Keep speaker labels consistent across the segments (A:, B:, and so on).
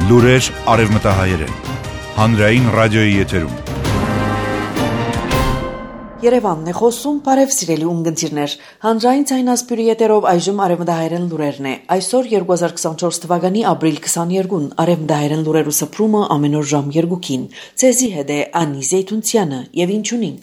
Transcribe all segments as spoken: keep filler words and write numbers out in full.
A: Լուրեր արևմտահայերեն, հանրային ռադիոյի եթերում։
B: Երևանն է խոսում, բարև սիրելի ունգընտիրներ, հանրային ցայնասպյուրի եթերով այժմ արևմտահայերեն լուրերն է։ Այսօր երկու հազար քսանչորս թվականի ապրիլ քսաներկուն արևմտահայերեն լուրերու սփռումը ամեն օր ժամ երկուքին։ Ցեզի հետ է Անի Զեյթունցյանը եւ ինչունին։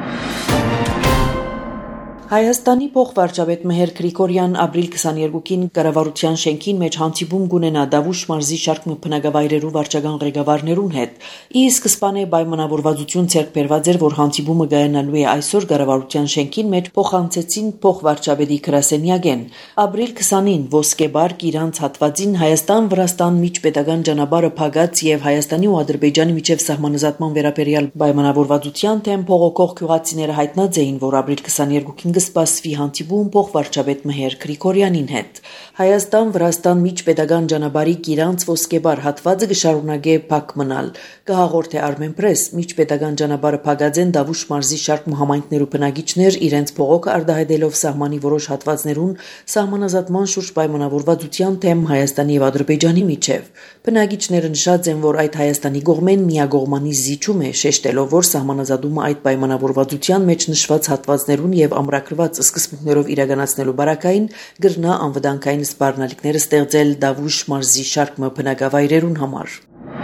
B: Հայաստանի փոխվարչապետ Մեհեր Գրիգորյան ապրիլ քսաներկուին կառավարության շենքին մեջ հանդիպում կունենա Դավուշ մարզի շարք բնակավայրերու վարչական ղեկավարներուն հետ։ Ի սկզբանե պայմանավորվածություն ցերկ բերված էր, որ հանդիպումը կայանալու է այսօր կառավարության շենքին մեջ փոխանցեցին փոխվարչապետի գրասենյակեն։ Ապրիլ քսանին ոսկեբարկ իրանց հատվածին Հայաստան-Վրաստան միջպետական ճանապարհը փակած եւ Հայաստանի ու Ադրբեջանի միջև սահմանազատման վերաբերյալ պայմանավորվածության թեմ փողոքող գյուղացիները հայտնած էին, որ ապրիլ քսաներկուին սպասվի հանդիպում փոխվարչապետ Մեհեր Գրիգորյանին հետ։ Հայաստան-Վրաստան միջպետական ճանապարհի Գիրանց ոսկեբար հատվածը կշարունակե փակ մնալ։ Կհաղորդե Armenpress միջպետական ճանապարհը փակած են Դավուշ մարզի շարք համայնքներու բնակիչներ իրենց փողոքը արտահայտելով սահմանի որոշ հատվածներուն սահմանազատման շուրջ պայմանավորվածության թեմ Հայաստանի եւ Ադրբեջանի միջև։ Բնակիչները նշած են, որ այդ Հայաստանի կողմեն միագողմանի զիջում է, շեշտելով, որ սահմանազատումը այդ պայմանավորվածության մեջ նշված հատվածներուն եւ ամրագրված սկզբունքներով իրականացնելու բարակային գրնա անվտանգային սպառնալիքները ստեղծել Դավուշ մարզի շարք բնակավայրերուն համար։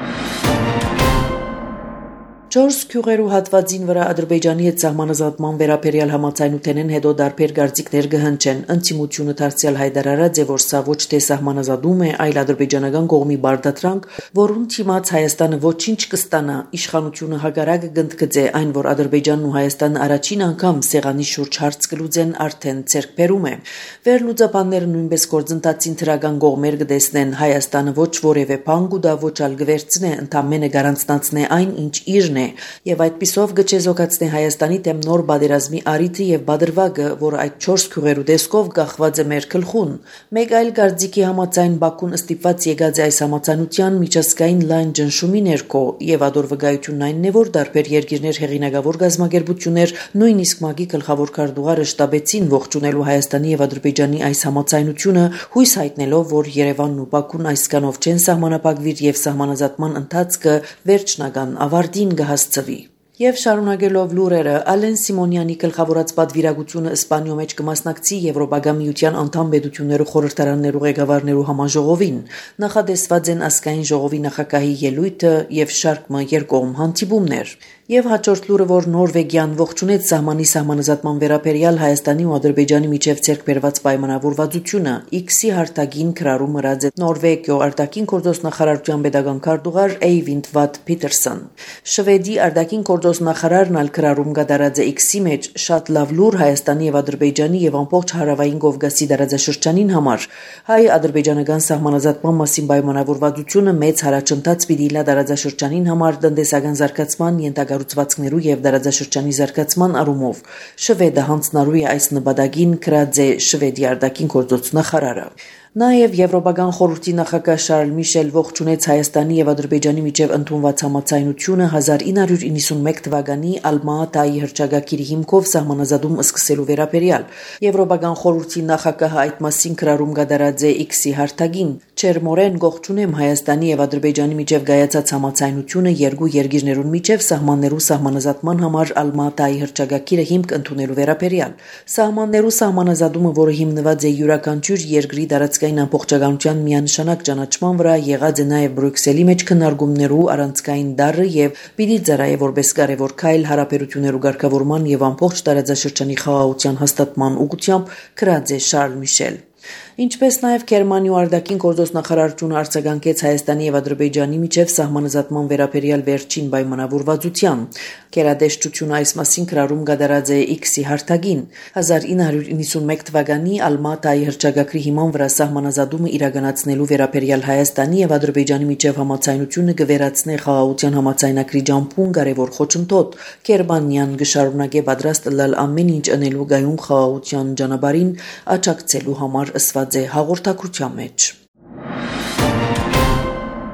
B: Չորս գյուղերու հատվածին վրա Ադրբեջանի հետ սահմանազատման վերաբերյալ համաձայնութենեն հետո դարբեր գարծիկներ կհնչեն։ Ընտիմությունը դարձյալ հայտարարած է, որ սա ոչ թե սահմանազատում է, այլ ադրբեջանական կողմի բարդատրանք, որուն թիմաց Հայաստանը ոչինչ կստանա։ Իշխանությունը հակառակը կընդգծե այն, որ Ադրբեջանն ու Հայաստանը առաջին անգամ սեղանի շուրջ հարց կլուծեն, արդեն ցերկբերում է։ Վերլուծաբանները նույնպես գործընթացին թրական կողմեր կտեսնեն։ Հայաստանը ոչ որևէ բան կուտա, ոչ ալ կվերցնե, ընդամենը գարանտացնե այն, ինչ իրն եւ այդպիսով գչեզոկացնե Հայաստանի դեմ նոր բادرազմի արիթը եւ բادرվագը, որ այդ չորս քյուղերու դեսկով գախված է մեր գլխուն։ Մեկ այլ գարձիկի համաձայն Բաքուն ստիպված եկած է այս համաձայնության միջազգային լայն ճնշումի ներքո եւ ադորվգայությունն այնն է, որ դարբեր երկիրներ հեղինակավոր գազམ་ագերբություններ նույնիսկ ՄԱԳ-ի գլխավոր քարտուղարը շտաբեցին ողջունելու Հայաստանի եւ Ադրբեջանի այս համաձայնությունը, հույս հայտնելով, որ Երևանն ու Բաքուն այսքանով չեն սահմանապակվիր եւ սահմանազատման ընթացքը վերջնական ավարտին հասցվի։ Եվ շարունակելով լուրերը, Ալեն Սիմոնյանի գլխավորած պատվիրակությունը Իսպանիո մեջ կմասնակցի Եվրոպական միության անդամ պետություններու խորհրդարաններու ղեկավարներու համաժողովին։ Նախադեсված են ազգային ժողովի նախագահի ելույթը եւ շարք երկկողմ հանդիպումներ։ Եվ հաջորդ լուրը, որ Նորվեգիան ողջունեց սահմանի սահմանազատման վերաբերյալ Հայաստանի ու Ադրբեջանի միջև ցերկ բերված պայմանավորվածությունը, X-ի հարթակին քրարում մրած է Նորվեգիո արտաքին գործոս նախարարության pedagogan քարտուղար Էյվինդ Վատ Փիթերսոն։ Շվեդի արտաքին գործոս նախարարն ալ քրարում կդարած է X-ի մեջ շատ լավ լուր Հայաստանի եւ Ադրբեջանի եւ ամբողջ հարավային Կովկասի դարաձաշրջանին համար։ Հայ-ադրբեջանական սահմանազատման մասին պայմանավորվածությունը մեծ հարաճընթաց պիտի լա դարաձաշրջանին համար տնտեսական զարգացման ենթակա Ուցվածքներու եւ դարաձաշրջանի զարգացման առումով Շվեդը հանձնարարու է այս նպատակին քրած է Շվեդի արտաքին գործոս նախարարը։ Նաև Եվրոպական խորհրդի նախագահ Շարլ Միշել ողջունեց Հայաստանի եւ Ադրբեջանի միջև ընդունված համաձայնությունը հազար ինը հարյուր իննսունմեկ թվականի Ալմատայի հռչակագիրի հիմքով սահմանազատում սկսելու վերաբերյալ։ Եվրոպական խորհրդի նախագահը այդ մասին քրարում կդարած է X-ի հարթակին։ Չերմորեն ողջունեմ Հայաստանի եւ Ադրբեջանի միջև գայացած համաձայնությունը երկու երկիրներուն միջև սահմաններու սահմանազատման համար Ալմատայի հռչակագիրը հիմք ընդունելու վերաբերյալ։ Սահմաններու սահմանազատումը, որը հիմնված է յուրաքանչյուր երկրի դարածքային ամբողջականության միանշանակ ճանաչման վրա, եղած է նաև Բրյուսելի մեջ քննարկումներու առանցքային դարը եւ պիտի ծառայե որպես կարևոր քայլ հարաբերություններու ղեկավարման եւ ամբողջ տարածաշրջանի խաղաղության հաստատման ուղղությամբ, քրած է Շարլ Միշել։ Ինչպես նաև Գերմանիա արտաքին գործոս նախարարությունը արձագանքեց Հայաստանի եւ Ադրբեջանի միջև սահմանազատման վերաբերյալ վերջին պայմանավորվածության։ Գերադեսչությունը այս մասին քրարում կդարած է X-ի հարթակին։ հազար ինը հարյուր իննսունմեկ թվականի Ալմատայի հռչակագրի հիման վրա սահմանազատումը իրականացնելու վերաբերյալ Հայաստանի եւ Ադրբեջանի միջև համաձայնությունը կվերացնի խաղաղության համաձայնագրի ջամփուն կարևոր խոչընդոտ։ Գերմանիան կշարունակե պատրաստ լալ ամեն ինչ անելու գայուն խաղաղության ճանապարհին աջակցելու համար ըսված է հաղորդակցության մեջ։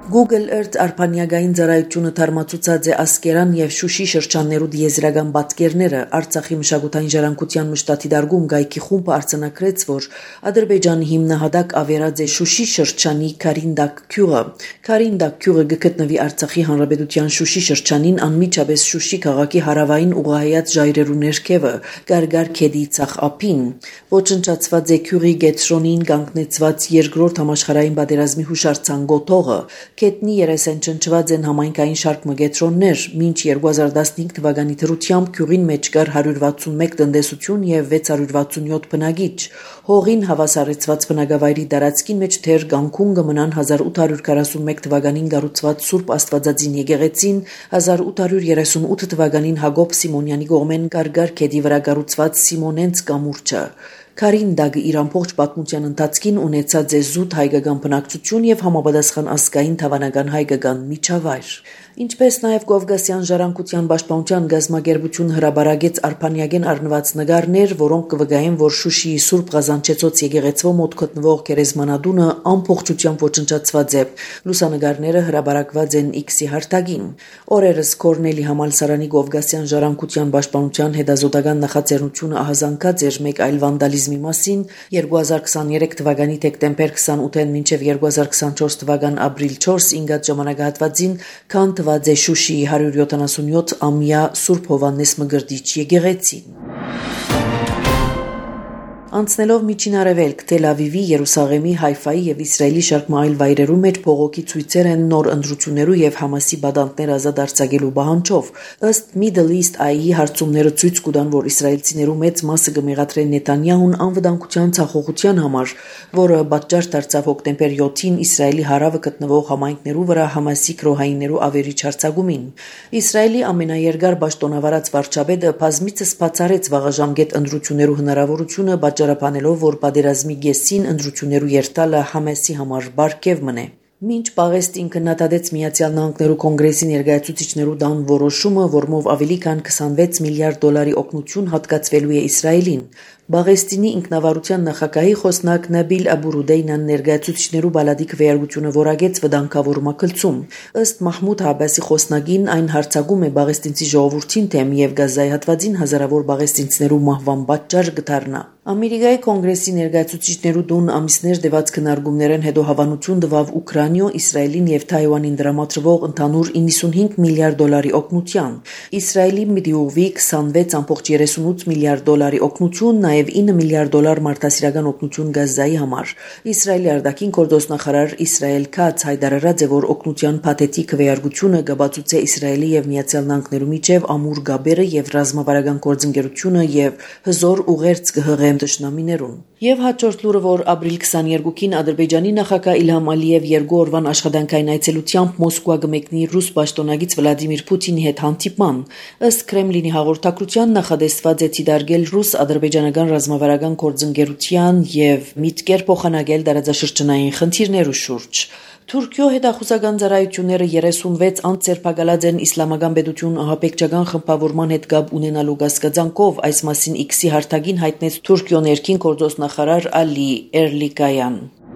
B: Google Earth արփանյակային ծառայությունը թարմացուցած է Ասկերան եւ Շուշի շրջաններու դիեզերական պատկերները։ Արցախի մշակութային ժառանգության մշտատի դարգում գայքի խումբը արձանագրեց, որ Ադրբեջանի հիմնահատակ ավերած է Շուշի շրջանի Կարինդակ գյուղը։ Կարինդակ գյուղը գտնվի Արցախի հանրապետության Շուշի շրջանին անմիջապես Շուշի քաղաքի հարավային ուղղահայաց ժայռերու ներքևը, Գարգար քեդի ցախ ափին։ Ոչնչացված է գյուղի գետրոնին կանգնեցված երկրորդ համաշխարհային պատերազմի հուշարձան գոտողը։ Քետնի երեսեն ճնճված են համայնքային շարք մգետրոններ, մինչ երկու հազար տասնհինգ թվականի դրությամբ գյուղին մեջ կար հարյուր վաթսունմեկ տնտեսություն եւ վեց հարյուր վաթսունյոթ բնակիչ։ Հողին հավասարեցված բնակավայրի տարածքին մեջ թեր Գանքուն կմնան հազար ութ հարյուր քառասունմեկ թվականին կառուցված Սուրբ Աստվածածին եկեղեցին, հազար ութ հարյուր երեսունութ թվականին Հակոբ Սիմոնյանի կողմեն Գարգար քեդի վրա կառուցված Սիմոնենց կամուրջը։ Կարինդակը իր ամբողջ պատմության ընթացքին ունեցած է զուտ հայկական բնակչություն եւ համապատասխան ազգային թավանական հայկական միջավայր։ Ինչպես նաև Կովկասյան ժառանգության պաշտպանության գազམ་ագերբություն հրաբարագեց արփանյակեն առնված նկարներ, որոնք կվկայեն, որ Շուշիի Սուրբ Ղազանչեցոց եկեղեցվո մոտ գտնվող գերեզմանատունը ամբողջությամբ ոչնչացված է։ Լուսանկարները հրաբարակված են X-ի հարթակին։ Օրերս Կորնելի համալսարանի Կովկասյան ժառանգության պաշտպանության հետազոտական նախաձեռնությունը ահազանգած էր մեկ այլ վանդալիզմի մասին երկու հազար քսաներեք թվականի դեկտեմբեր քսանութին մինչև երկու հազար քսանչորս թվական ապրիլ չորս ինգած ժամանակահատվածին քան տված է Շուշիի հարյուր յոթանասունյոթ ամյա Սուրբ Հովհաննես Մկրտիչ եկեղեցին։ Անցնելով Միջին Արևելք, Թել Ավիվի, Երուսաղեմի, Հայֆայի եւ Իսրայելի շարք այլ վայրերու մեջ փողոքի ցույցեր են նոր ընտրություններու եւ Համասի բադանտներ ազատ արձակելու պահանջով։ Ըստ Middle East Eye-ի հարցումները ցույց կտան, որ իսրայելցիներու մեծ մասը կմեղադրեն Նետանյահուն անվտանգության ցախողության համար, որը պատճառ դարձավ հոկտեմբեր յոթին Իսրայելի հարավը գտնվող համայնքներու վրա Համասի կրոհայիններու ավերիչ հարձակումին։ Իսրայելի ամենաերկար պաշտոնավարած վարչապետը բազմիցս բացառեց վաղաժամկետ ընտրություններու հնարավորությունը ճարապանելով, որ պատերազմի գեսին ընտրություններու երթալը Համասի համար բարգև մնե։ Մինչ Պաղեստին քննադատեց Միացյալ Նահանգներու կոնգրեսի ներկայացուցիչներու դան որոշումը, որմով ավելի քան քսանվեց միլիարդ դոլարի օգնություն հատկացվելու է Իսրայելին։ Բաղեստինի ինքնավարության նախագահի խոսնակ Նաբիլ Աբուրուդեյնան ներկայացուցիչներու բալադի քվեարկությունը որակեց վտանգավոր մակլցում։ Ըստ Մահմուդ Հաբասի խոսնագին այն հարցակում է բաղեստինցի ժողովրդին թեմ եւ Գազայի հատվածին հազարավոր բաղեստինցիներու մահվան պատճառ կդառնա։ Ամերիկայի կոնգրեսի ներկայացուցիչներու դուն ամիսներ դեված քննարկումներեն հետո հավանություն տվավ Ուկրաինո, Իսրայելին եւ Թայվանին դրամատրվող ընդհանուր իննսունհինգ միլիարդ դոլարի օգնության։ Իսրայելի միդիովի քսանվեց ամբողջ երեսունութ միլիարդ դոլարի օգնություն, նաեւ ինը միլիարդ դոլար մարդասիրական օգնություն Գազայի համար։ Իսրայելի արտաքին գործոստնախարար Իսրայել Քաց հայտարարած է, որ օգնության փաթեթի քվեարկությունը կբացուցե Իսրայելի եւ Միացյալ Նահանգներու միջև ամուր գաբերը եւ ռազմավարական գործընկերությունը եւ հզոր ուղերձ կհղեն դաշնամիներուն։ Եվ հաջորդ լուրը, որ ապրիլ քսաներկուին Ադրբեջանի նախագահ Իլհամ Ալիև երկու օրվան աշխատանքային այցելությամբ Մոսկվա կմեկնի ռուս պաշտոնագից Վլադիմիր Պուտինի հետ հանդիպման։ Ըստ Կրեմլինի հաղորդակցության նախադեсված է դիտարկել ռուս-ադրբեջանական ռազմավարական գործընկերության եւ միտքեր փոխանակել տարածաշրջանային խնդիրներու շուրջ։ Թուրքիո հետախուզական ծառայությունները երեսունվեց անձերբակալած են իսլամական պետություն ահաբեկչական խմբավորման հետ կապ ունենալու կասկածանքով, այս մասին X-ի հարթակին հայտնեց Թուրքիո ներքին գործոստնախարար Ալի Էրլիկայան։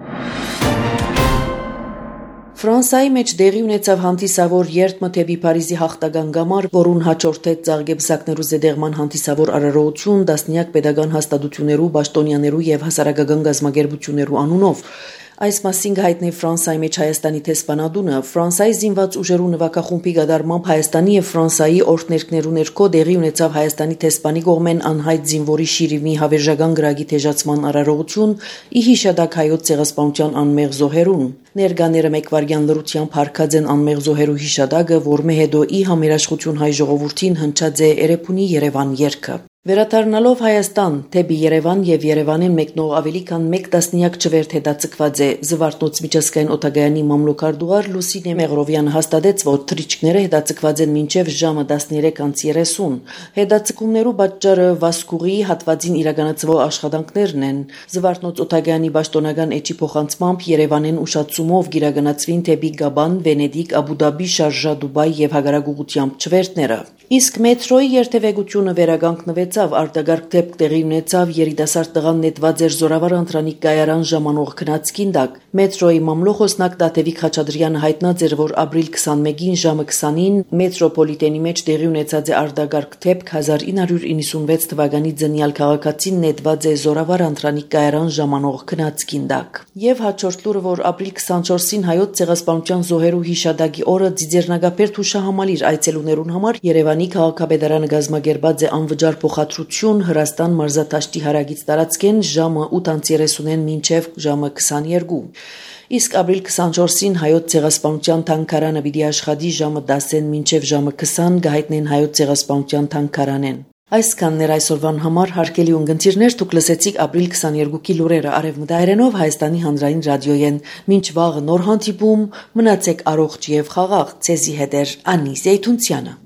B: Ֆրանսայի մեջ դեղի ունեցավ հանդիսավոր երթմը թեպի Փարիզի հաղթական գամար, որուն հաջորդեց ծաղկեբսակներու զետեղման հանդիսավոր արարողություն տասնյակ պետական հաստատություններու, պաշտոնյաներու եւ հասարակական գազམ་ագերբություններու անունով։ Այս մասին հայտնի Ֆրանսայի մեջ Հայաստանի տեսփանադունը Ֆրանսայի զինված ուժերու նվակախումբի գդարմամբ Հայաստանի եւ Ֆրանսայի օրհներկներու ներքո դեղի ունեցավ Հայաստանի տեսփանի կողմեն անհայտ զինվորի շիրիմի հավերժական գրագի թեժացման արարողություն՝ ի հիշադակ հայոց ցեղասպանության անմեղ զոհերուն։ Ներկաները մեկ վարյան լրությամբ հարկած են անմեղ զոհերու հիշադակը, որմե հետո ի համերաշխություն հայ ժողովրդին հնչած է Էրեբունի Երևան երգը։ Վերադառնալով Հայաստան, թեպի Երևան եւ Երևանին մեկնող ավելի քան մեկ տասնյակ չվերթ հետաձգված է։ Զվարթնոց միջազգային օտագայանի մամլոքարդուղար Լուսինե Մեղրովյանը հաստատեց, որ թռիչքները հետաձգված են մինչև ժամը տասներեք անց երեսուն։ Հետաձգումներու պատճառը Վասկուղի հատվածին իրականացվող աշխատանքներն են։ Զվարթնոց օտագայանի պաշտոնական էջի փոխանցմամբ Երևանին ուշացում անցումով գիրագնացվին թեպի Գաբան, Վենեդիկ, Աբու Դաբի, Շարժա, Դուբայ եւ հագարագուղությամբ չվերթները։ Իսկ մետրոյի երթևեկությունը վերագանքնվեցավ, արտագարկ դեպք տեղի ունեցավ երիտասարդ տղան նետված էր Զորավար Անտրանիկ կայարան ժամանող քնածքին տակ։ Մետրոյի մամլոխոսնակ Տատևիկ Խաչատրյանը հայտնած էր, որ ապրիլ քսանմեկին ժամը քսանին մետրոպոլիտենի մեջ տեղի ունեցած է արտագարկ դեպք հազար ինը հարյուր իննսունվեց թվականի ձնյալ քաղաքացին նետված է Զորավար Անտրանիկ կայարան ժամանող քնածքին տակ։ Եվ հաջորդ լուրը, որ ապրիլ քսանչորսին հայոց ցեղասպանության զոհերու հիշադակի օրը Ձիձեռնագապերտ հուշահամալիր այցելուներուն համար Երևանի քաղաքապետարանը գազմագերբած է անվճար փոխադրություն Հրաստան մարզադաշտի հարագից տարածքեն ժամը ութ երեսունին մինչև ժամը քսաներկու։ Իսկ ապրիլ քսանչորսին հայոց ցեղասպանության թանգարանը պիտի աշխատի ժամը դասեն մինչև ժամը քսան գահիտնեն հայոց ցեղասպանության թանգարանեն։ Այսքանն էր այսօրվան համար հարգելի ունգընտիրներ, դուք լսեցիք ապրիլ քսաներկուի լուրերը արևմտահայերենով Հայաստանի հանրային ռադիոյեն։ Մինչ վաղը նոր հանդիպում, մնացեք առողջ եւ խաղաղ, ցեզի հետ է Անի Զեյթունցյանը։